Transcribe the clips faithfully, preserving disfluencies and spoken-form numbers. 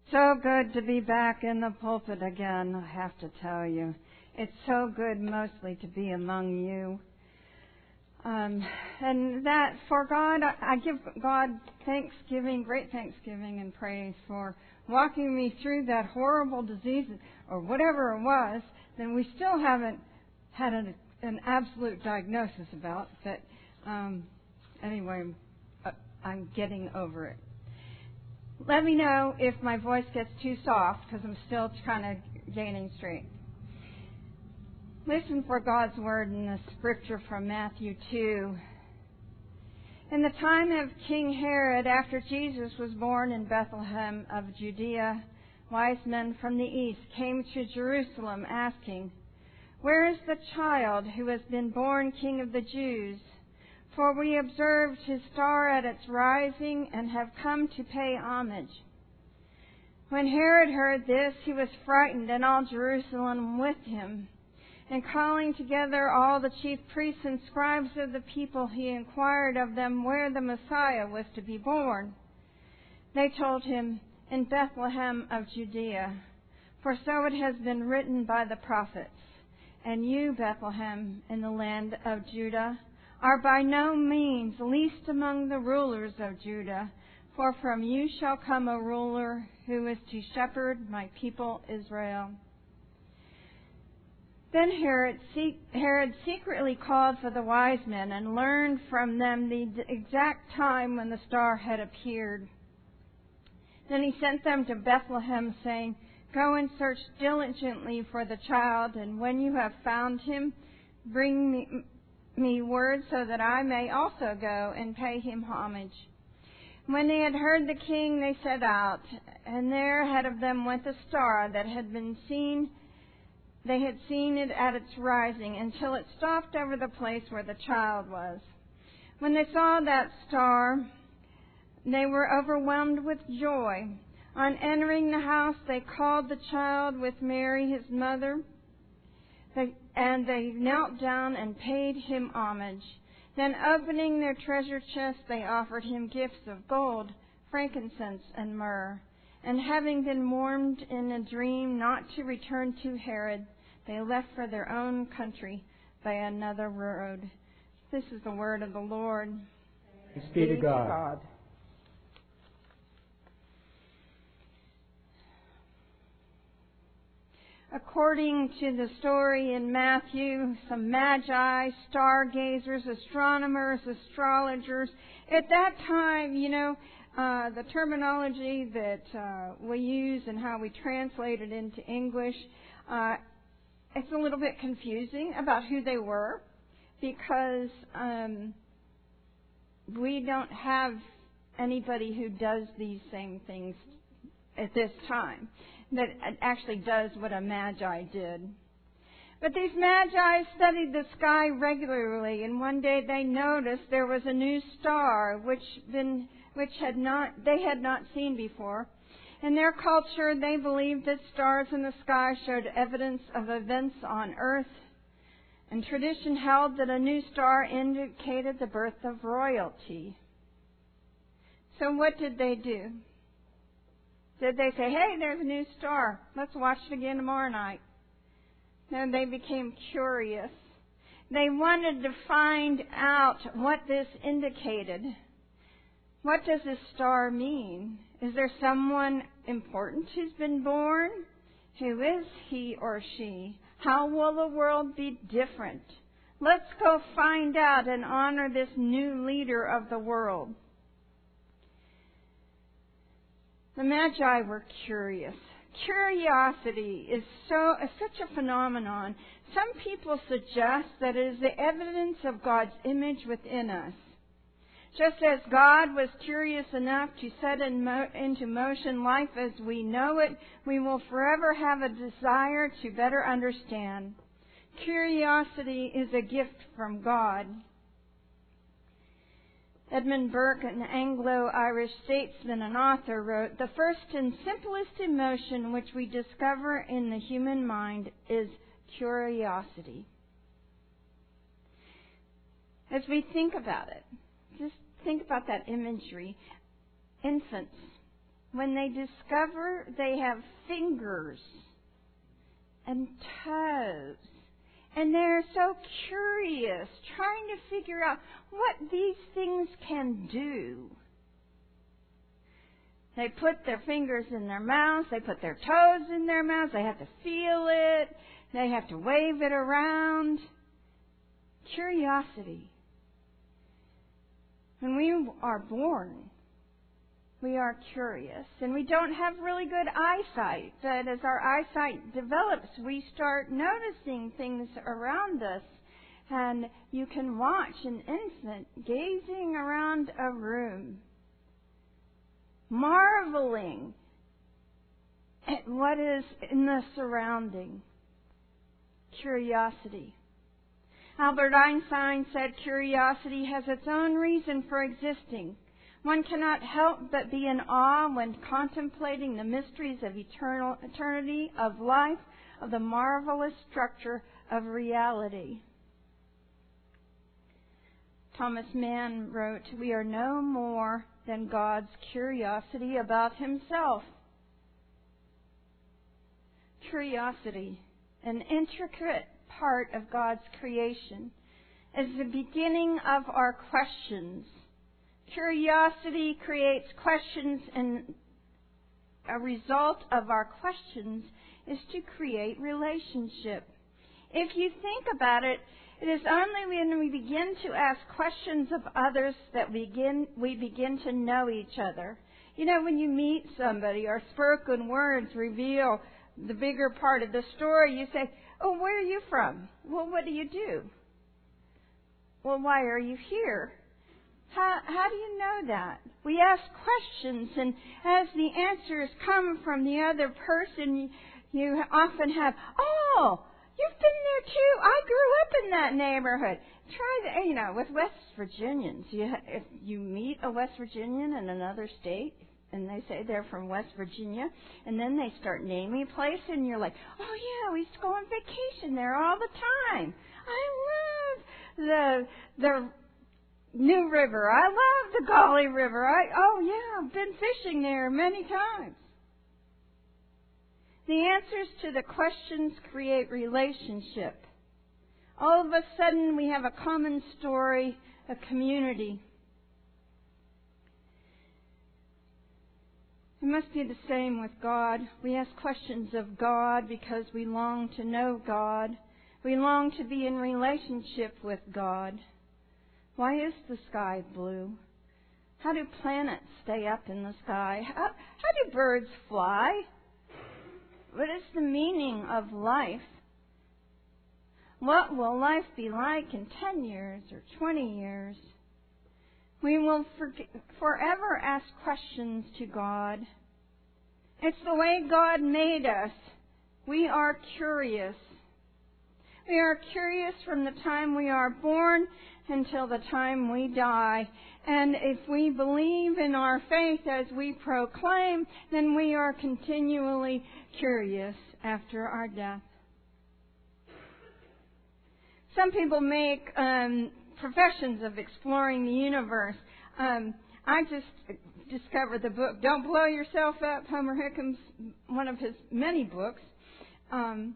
So good to be back in the pulpit again, I have to tell you. It's so good mostly to be among you. Um, and that for God, I, I give God thanksgiving, great thanksgiving and praise for walking me through that horrible disease or whatever it was that we still haven't had an, an absolute diagnosis about. But um, anyway, I'm getting over it. Let me know if my voice gets too soft because I'm still kind of gaining strength. Listen for God's word in the scripture from Matthew two. In the time of King Herod, after Jesus was born in Bethlehem of Judea, wise men from the east came to Jerusalem asking, "Where is the child who has been born King of the Jews? For we observed his star at its rising and have come to pay homage." When Herod heard this, he was frightened, and all Jerusalem with him. And calling together all the chief priests and scribes of the people, he inquired of them where the Messiah was to be born. They told him, "In Bethlehem of Judea, for so it has been written by the prophets. And you, Bethlehem, in the land of Judah, are by no means least among the rulers of Judah, for from you shall come a ruler who is to shepherd my people Israel." Then Herod, Herod secretly called for the wise men and learned from them the exact time when the star had appeared. Then he sent them to Bethlehem, saying, "Go and search diligently for the child, and when you have found him, bring me, me word so that I may also go and pay him homage." When they had heard the king, they set out, and there ahead of them went the star that had been seen. They had seen it at its rising until it stopped over the place where the child was. When they saw that star, they were overwhelmed with joy. On entering the house, they called the child with Mary, his mother, they, and they knelt down and paid him homage. Then, opening their treasure chest, they offered him gifts of gold, frankincense, and myrrh. And having been warned in a dream not to return to Herod, they left for their own country by another road. This is the word of the Lord. Thanks be to God. According to the story in Matthew, some magi, stargazers, astronomers, astrologers, at that time, you know, Uh, the terminology that uh, we use and how we translate it into English, uh, it's a little bit confusing about who they were because um, we don't have anybody who does these same things at this time that actually does what a magi did. But these magi studied the sky regularly, and one day they noticed there was a new star which been which had not they had not seen before. In their culture, they believed that stars in the sky showed evidence of events on earth, and tradition held that a new star indicated the birth of royalty. So what did they do? Did they say, "Hey, there's a new star. Let's watch it again tomorrow night"? No, they became curious. They wanted to find out what this indicated. What does this star mean? Is there someone important who's been born? Who is he or she? How will the world be different? Let's go find out and honor this new leader of the world. The Magi were curious. Curiosity is so is such a phenomenon. Some people suggest that it is the evidence of God's image within us. Just as God was curious enough to set in mo- into motion life as we know it, we will forever have a desire to better understand. Curiosity is a gift from God. Edmund Burke, an Anglo-Irish statesman and author, wrote, "The first and simplest emotion which we discover in the human mind is curiosity." As we think about it, just think about that imagery. Infants when they discover they have fingers and toes, and they're so curious, trying to figure out what these things can do. They put their fingers in their mouths, they put their toes in their mouths, they have to feel it, they have to wave it around. Curiosity. When we are born, we are curious, and we don't have really good eyesight. But as our eyesight develops, we start noticing things around us. And you can watch an infant gazing around a room, marveling at what is in the surrounding. Curiosity. Albert Einstein said curiosity has its own reason for existing. One cannot help but be in awe when contemplating the mysteries of eternal eternity, of life, of the marvelous structure of reality. Thomas Mann wrote, "We are no more than God's curiosity about Himself." Curiosity, an intricate part of God's creation, is the beginning of our questions. Curiosity creates questions, and a result of our questions is to create relationship. If you think about it, it is only when we begin to ask questions of others that we begin, we begin to know each other. You know, when you meet somebody, our spoken words reveal the bigger part of the story. You say, "Oh, where are you from?" "Well, what do you do?" "Well, why are you here?" How, how do you know that? We ask questions, and as the answers come from the other person, you, you often have, "Oh, you've been there too. I grew up in that neighborhood." Try that, you know, with West Virginians. You, if you meet a West Virginian in another state, and they say they're from West Virginia, and then they start naming a place, and you're like, "Oh yeah, we used to go on vacation there all the time. I love the the New River. I love the Gauley River. I oh yeah, I've been fishing there many times." The answers to the questions create relationship. All of a sudden, we have a common story, a community. It must be the same with God. We ask questions of God because we long to know God. We long to be in relationship with God. Why is the sky blue? How do planets stay up in the sky? How, how do birds fly? What is the meaning of life? What will life be like in ten years or twenty years? We will for, forever ask questions to God. It's the way God made us. We are curious. We are curious from the time we are born until the time we die. And if we believe in our faith as we proclaim, then we are continually curious after our death. Some people make um, professions of exploring the universe. Um, I just discovered the book "Don't Blow Yourself Up," Homer Hickam's, one of his many books. Um,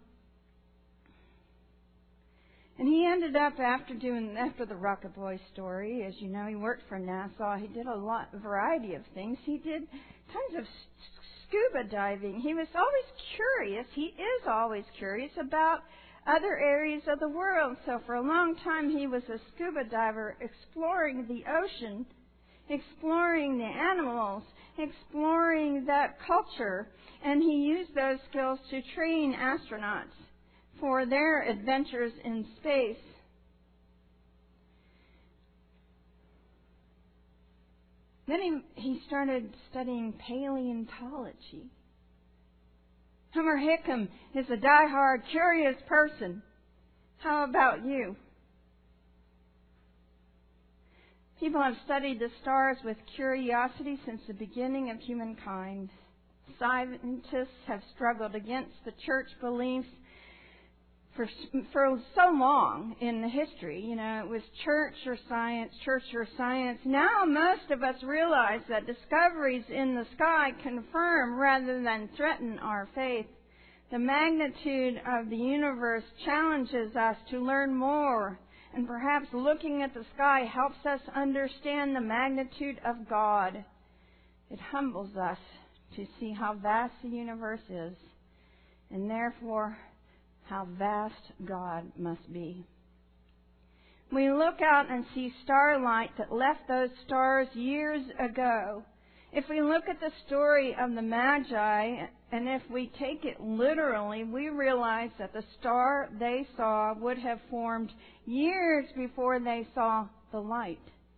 and he ended up after doing after the Rocket Boy story. As you know, he worked for NASA. He did a lot, a variety of things. He did tons of scuba diving. He was always curious. He is always curious about other areas of the world. So for a long time he was a scuba diver, exploring the ocean, exploring the animals, exploring that culture, and he used those skills to train astronauts for their adventures in space. Then he, he started studying paleontology. Homer Hickam is a die-hard, curious person. How about you? People have studied the stars with curiosity since the beginning of humankind. Scientists have struggled against the church beliefs for for so long in the history. You know, it was church or science, church or science. Now most of us realize that discoveries in the sky confirm rather than threaten our faith. The magnitude of the universe challenges us to learn more, and perhaps looking at the sky helps us understand the magnitude of God. It humbles us to see how vast the universe is, and therefore how vast God must be. We look out and see starlight that left those stars years ago. If we look at the story of the Magi, and if we take it literally, we realize that the star they saw would have formed years before they saw the light.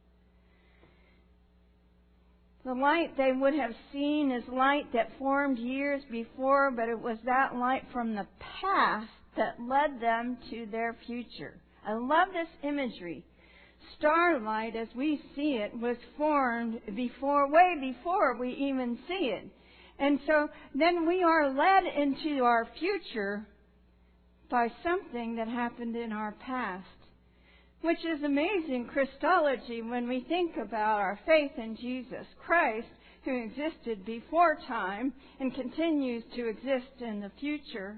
The light they would have seen is light that formed years before, but it was that light from the past that led them to their future. I love this imagery. Starlight, as we see it, was formed before, way before we even see it. And so then we are led into our future by something that happened in our past, which is amazing Christology when we think about our faith in Jesus Christ, who existed before time and continues to exist in the future.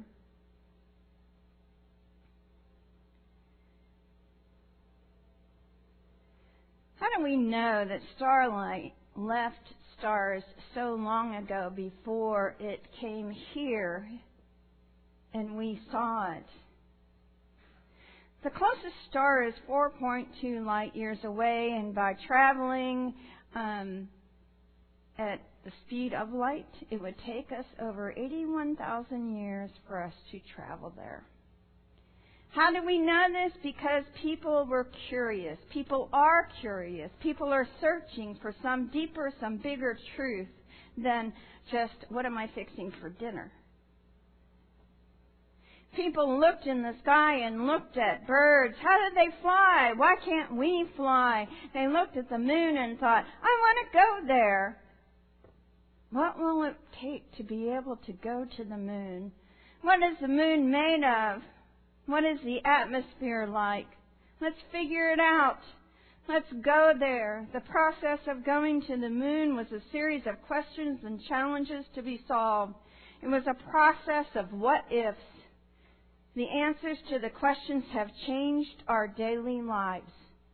How do we know that starlight left stars so long ago before it came here and we saw it? The closest star is four point two light years away, and by traveling um, at the speed of light, it would take us over eighty-one thousand years for us to travel there. How do we know this? Because people were curious. People are curious. People are searching for some deeper, some bigger truth than just, what am I fixing for dinner? People looked in the sky and looked at birds. How did they fly? Why can't we fly? They looked at the moon and thought, I want to go there. What will it take to be able to go to the moon? What is the moon made of? What is the atmosphere like? Let's figure it out. Let's go there. The process of going to the moon was a series of questions and challenges to be solved. It was a process of what ifs. The answers to the questions have changed our daily lives.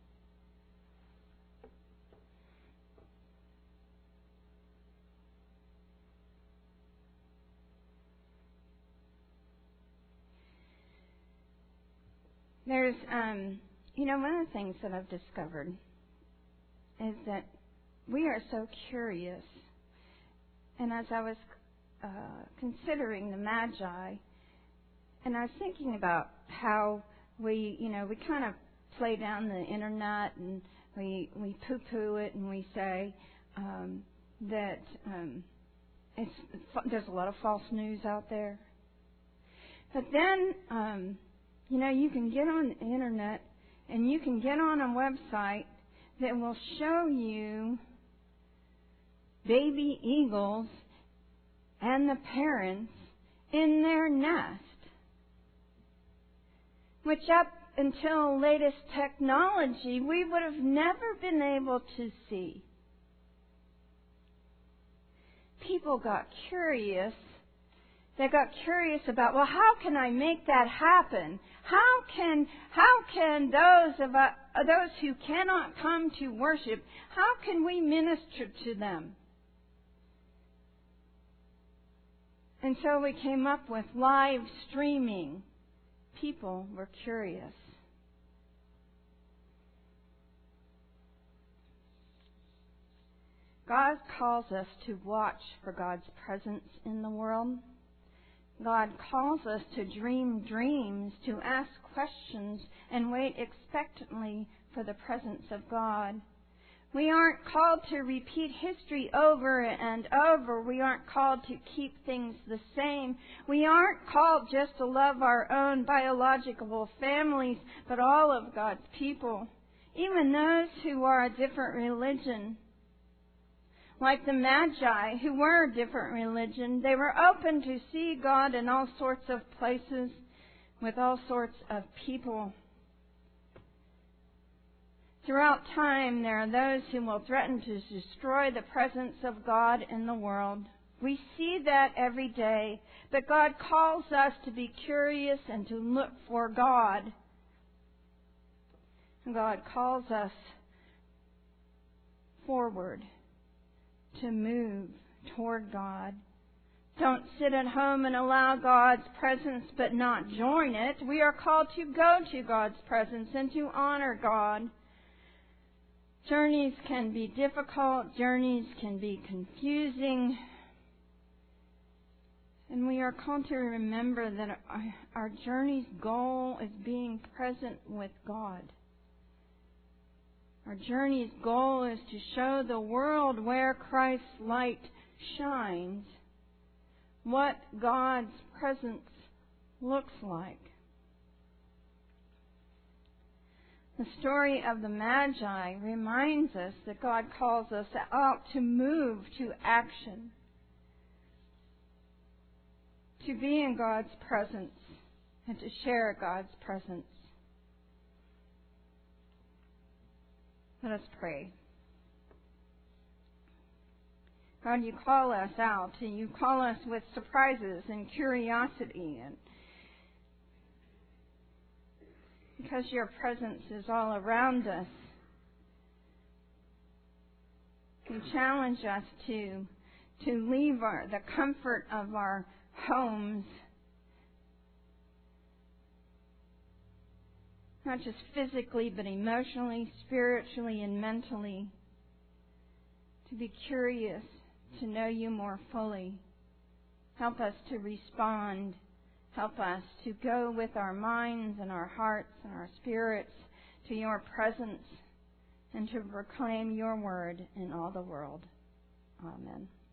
There's, um, you know, one of the things that I've discovered is that we are so curious. And as I was uh, considering the Magi, and I was thinking about how we, you know, we kind of play down the internet and we we poo-poo it and we say um, that um, it's, there's a lot of false news out there. But then, um, you know, you can get on the internet and you can get on a website that will show you baby eagles and the parents in their nest, which up until latest technology we would have never been able to see. People got curious. They got curious about, well, how can I make that happen? How can how can those of uh, those who cannot come to worship, how can we minister to them? And so we came up with live streaming. People were curious. God calls us to watch for God's presence in the world. God calls us to dream dreams, to ask questions, and wait expectantly for the presence of God. We aren't called to repeat history over and over. We aren't called to keep things the same. We aren't called just to love our own biological families, but all of God's people, even those who are a different religion. Like the Magi, who were a different religion, they were open to see God in all sorts of places, with all sorts of people. Throughout time, there are those who will threaten to destroy the presence of God in the world. We see that every day, but God calls us to be curious and to look for God. God calls us forward to move toward God. Don't sit at home and allow God's presence but not join it. We are called to go to God's presence and to honor God. Journeys can be difficult. Journeys can be confusing. And we are called to remember that our journey's goal is being present with God. Our journey's goal is to show the world where Christ's light shines, what God's presence looks like. The story of the Magi reminds us that God calls us out to move to action, to be in God's presence and to share God's presence. Let us pray. God, you call us out, and you call us with surprises and curiosity, and because your presence is all around us, you challenge us to to leave our, the comfort of our homes, not just physically, but emotionally, spiritually, and mentally, to be curious, to know you more fully. Help us to respond. Help us to go with our minds and our hearts and our spirits to your presence and to proclaim your word in all the world. Amen.